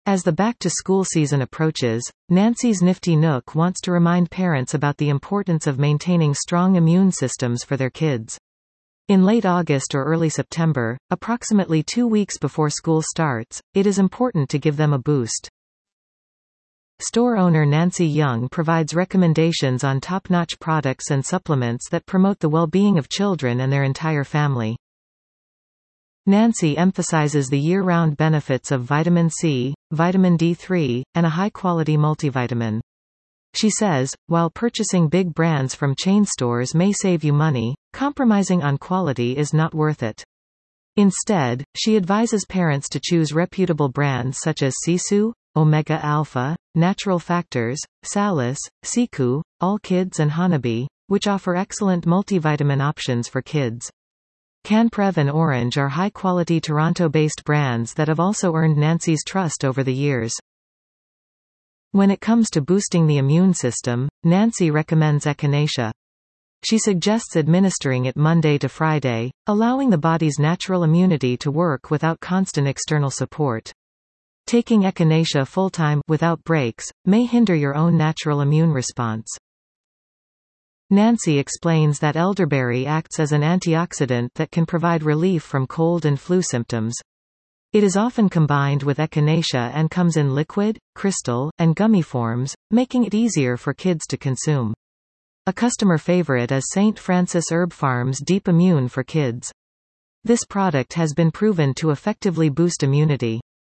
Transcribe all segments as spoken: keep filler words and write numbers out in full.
As the back-to-school season approaches, Nancy's Nifty Nook wants to remind parents about the importance of maintaining strong immune systems for their kids. In late August or early September, approximately two weeks before school starts, it is important to give them a boost. Store owner Nancy Young provides recommendations on top-notch products and supplements that promote the well-being of children and their entire family. Nancy emphasizes the year-round benefits of vitamin C, vitamin D three, and a high-quality multivitamin. She says, while purchasing big brands from chain stores may save you money, compromising on quality is not worth it. Instead, she advises parents to choose reputable brands such as Sisu, Omega Alpha, Natural Factors, Salus, Siku, All Kids and Hanabi, which offer excellent multivitamin options for kids. Canprev and Orange are high-quality Toronto-based brands that have also earned Nancy's trust over the years. When it comes to boosting the immune system, Nancy recommends Echinacea. She suggests administering it Monday to Friday, allowing the body's natural immunity to work without constant external support. Taking Echinacea full-time, without breaks, may hinder your own natural immune response. Nancy explains that elderberry acts as an antioxidant that can provide relief from cold and flu symptoms. It is often combined with Echinacea and comes in liquid, crystal, and gummy forms, making it easier for kids to consume. A customer favorite is Saint Francis Herb Farm's Deep Immune for Kids. This product has been proven to effectively boost immunity.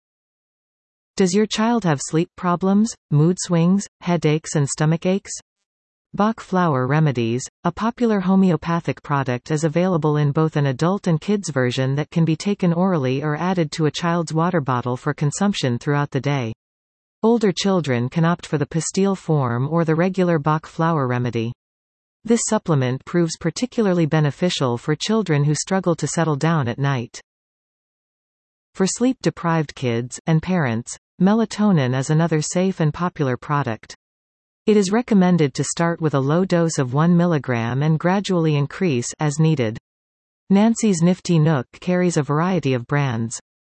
Does your child have sleep problems, mood swings, headaches and stomach aches? Bach Flower Remedies, a popular homeopathic product, is available in both an adult and kids version that can be taken orally or added to a child's water bottle for consumption throughout the day. Older children can opt for the pastille form or the regular Bach Flower Remedy. This supplement proves particularly beneficial for children who struggle to settle down at night. For sleep-deprived kids and parents, melatonin is another safe and popular product. It is recommended to start with a low dose of one milligram and gradually increase as needed. Nancy's Nifty Nook carries a variety of brands.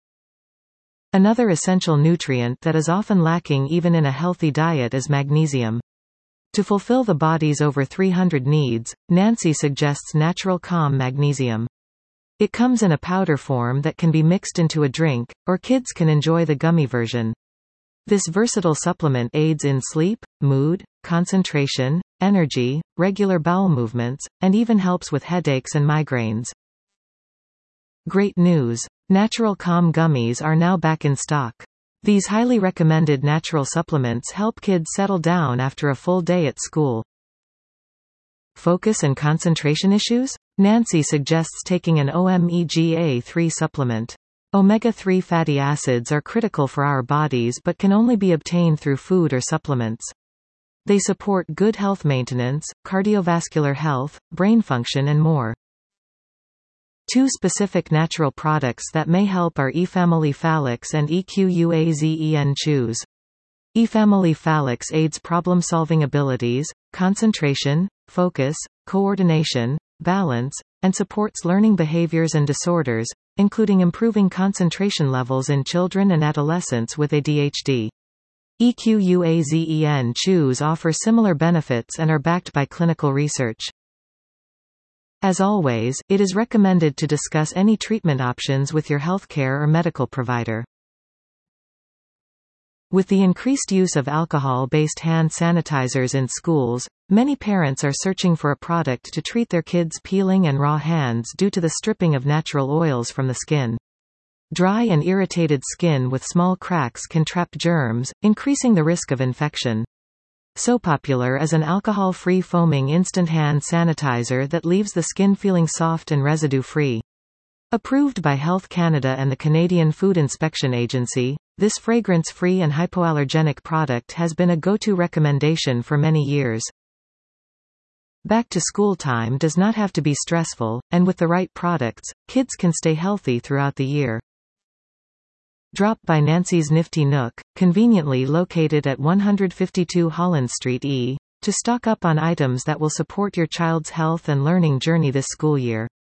Another essential nutrient that is often lacking even in a healthy diet is magnesium. To fulfill the body's over three hundred needs, Nancy suggests Natural Calm Magnesium. It comes in a powder form that can be mixed into a drink, or kids can enjoy the gummy version. This versatile supplement aids in sleep, mood, concentration, energy, regular bowel movements, and even helps with headaches and migraines. Great news! Natural Calm Gummies are now back in stock. These highly recommended natural supplements help kids settle down after a full day at school. Focus and concentration issues? Nancy suggests taking an omega three supplement. omega three fatty acids are critical for our bodies but can only be obtained through food or supplements. They support good health maintenance, cardiovascular health, brain function and more. Two specific natural products that may help are eFamily Fallix and EQUAZEN Choose. eFamily Fallix aids problem-solving abilities, concentration, focus, coordination, balance, and supports learning behaviors and disorders, including improving concentration levels in children and adolescents with A D H D. EQUAZEN Choose offer similar benefits and are backed by clinical research. As always, it is recommended to discuss any treatment options with your healthcare or medical provider. With the increased use of alcohol-based hand sanitizers in schools, many parents are searching for a product to treat their kids' peeling and raw hands due to the stripping of natural oils from the skin. Dry and irritated skin with small cracks can trap germs, increasing the risk of infection. SoPopular is an alcohol-free foaming instant hand sanitizer that leaves the skin feeling soft and residue-free. Approved by Health Canada and the Canadian Food Inspection Agency, this fragrance-free and hypoallergenic product has been a go-to recommendation for many years. Back-to-school time does not have to be stressful, and with the right products, kids can stay healthy throughout the year. Drop by Nancy's Nifty Nook, conveniently located at one fifty-two Holland Street E, to stock up on items that will support your child's health and learning journey this school year.